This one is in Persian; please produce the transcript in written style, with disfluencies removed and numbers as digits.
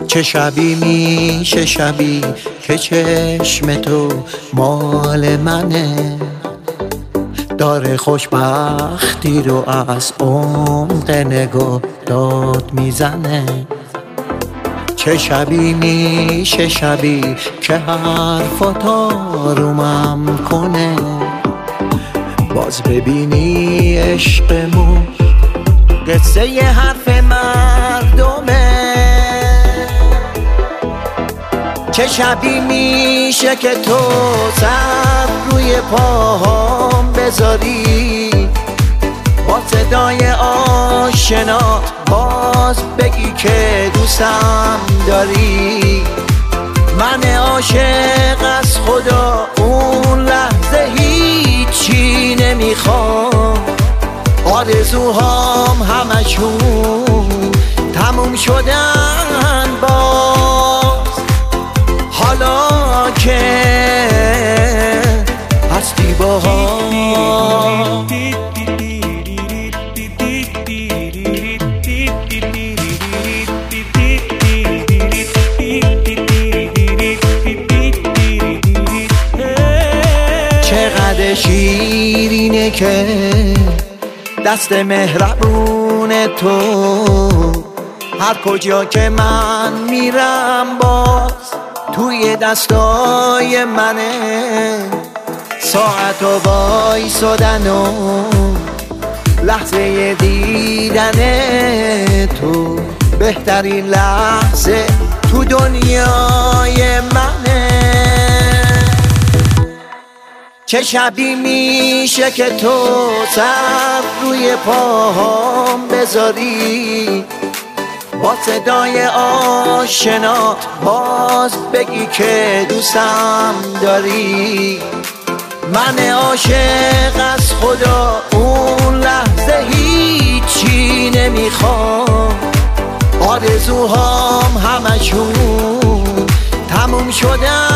چه شبی میشه شبی که چشم تو مال منه، داره خوشبختی رو از عمق نگاه داد میزنه. چه شبی میشه شبی که حرفات آرومم کنه، باز ببینی عشقمون قصه ی حرف مردمه. چه شبی میشه که تو سر روی پاهام بذاری، با صدای آشنا باز بگی که دوستم داری. من عاشق از خدا اون لحظه هیچی نمیخوام، آرزوهام همشون تموم شدن باز. حالا که هستی با هم چقدر شیرینه که دست مهربون تو، هر کجا که من میرم باز توی دستای منه. ساعت و وایسادن و لحظه دیدن تو بهترین لحظه تو دنیای منه. چه شبی میشه که تو سر روی پاهام بذاری، با صدای آشنا باز بگی که دوستم داری. من عاشق از خدا اون لحظه هیچی نمیخوام، آرزوهام همشون تموم شدن